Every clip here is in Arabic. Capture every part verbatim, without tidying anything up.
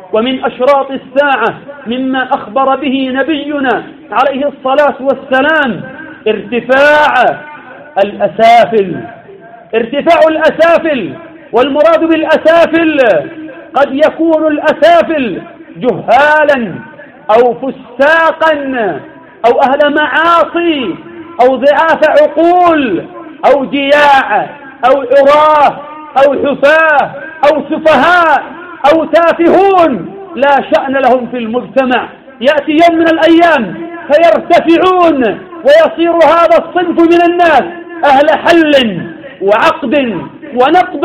ومن أشراط الساعة مما أخبر به نبينا عليه الصلاة والسلام ارتفاع الأسافل. ارتفاع الأسافل، والمراد بالأسافل قد يكون الأسافل جهالا أو فساقا أو أهل معاصي أو ضعاف عقول أو جياع أو عراه أو حفاة أو سفهاء أو تافهون لا شأن لهم في المجتمع. يأتي يوم من الأيام فيرتفعون ويصير هذا الصنف من الناس أهل حل وعقد ونقب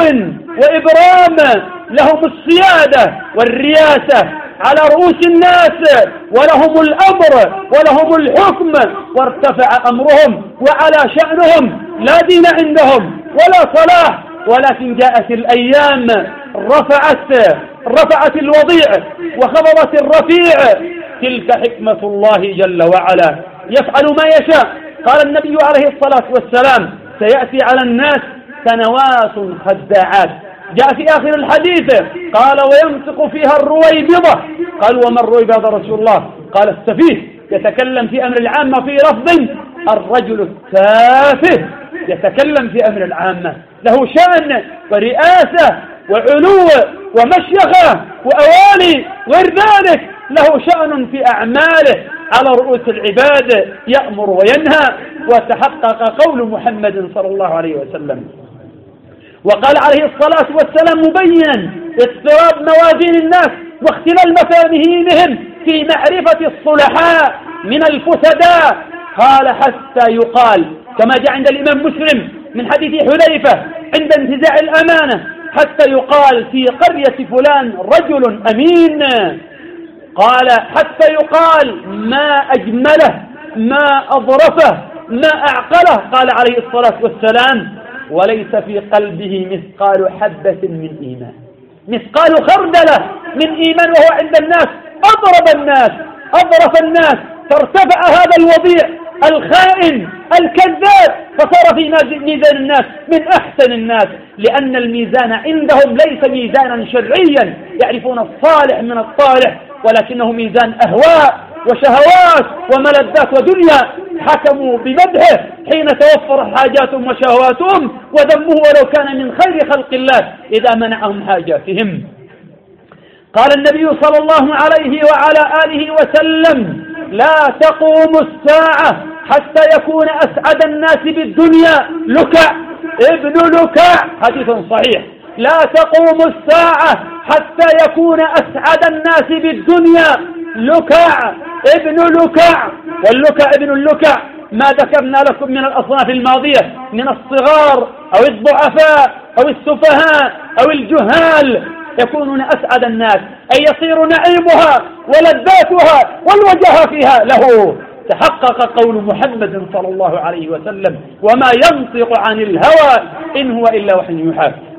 وإبرام، لهم السيادة والرياسة على رؤوس الناس، ولهم الأمر ولهم الحكم، وارتفع أمرهم وعلى شأنهم، لا دين عندهم ولا صلاح. ولكن جاءت الأيام رفعت رفعت الوضيع وخفضت الرفيع. تلك حكمة الله جل وعلا، يفعل ما يشاء. قال النبي عليه الصلاة والسلام: سيأتي على الناس سنوات خداعات. جاء في آخر الحديث قال: وينطق فيها الرويبضة. قال: وما الرويبضة رسول الله؟ قال: السفيه يتكلم في أمر العامة، في لفظ الرجل التافه يتكلم في أمر العامة، له شأن ورئاسة وعلو ومشيخة وأوالي، غير ذلك له شأن في أعماله على رؤوس العباد، يأمر وينهى. وتحقق قول محمد صلى الله عليه وسلم، وقال عليه الصلاة والسلام مبينا اضطراب موازين الناس واختلال مفاهيمهم في معرفة الصلحاء من الفسداء. قال: حتى يقال، كما جاء عند الإمام مسلم من حديث حذيفة عند انتزاع الأمانة، حتى يقال في قرية فلان رجل أمين. قال: حتى يقال ما أجمله ما أظرفه ما أعقله. قال عليه الصلاة والسلام: وليس في قلبه مثقال حبة من إيمان، مثقال خردلة من إيمان، وهو عند الناس أضرب الناس أضرف الناس، فارتفع هذا الوضيع الخائن الكذاب، فصار في ميزان الناس من أحسن الناس، لأن الميزان عندهم ليس ميزانا شرعيا يعرفون الصالح من الطالح، ولكنه ميزان أهواء وشهوات وملذات ودنيا. حكموا بمدحه حين توفر حاجاتهم وشهواتهم، وذمه ولو كان من خير خلق الله إذا منعهم حاجاتهم. قال النبي صلى الله عليه وعلى آله وسلم: لا تقوم الساعة حتى يكون أسعد الناس بالدنيا لكع ابن لكع. حديث صحيح. لا تقوم الساعة حتى يكون أسعد الناس بالدنيا لكع ابن لكع. واللكع ابن اللكع ما ذكرنا لكم من الأصناف الماضية من الصغار أو الضعفاء أو السفهاء أو الجهال، يكونون أسعد الناس، أي يصير نعيمها ولذاتها والوجه فيها له. تحقق قول محمد صلى الله عليه وسلم: وما ينطق عن الهوى إن هو إلا وحي يوحى.